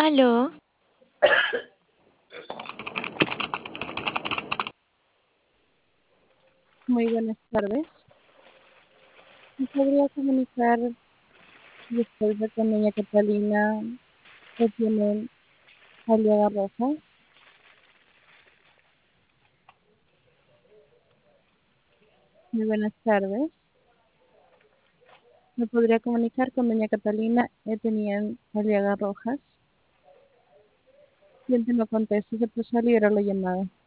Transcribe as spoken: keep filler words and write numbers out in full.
Aló, Muy buenas tardes. ¿Me podría comunicar después de con doña Catalina que tiene Aliaga Rojas? Muy buenas tardes. ¿Me podría comunicar con doña Catalina Etenian Aliaga Rojas? Quien te no conteste, se puso a liberar la llamada.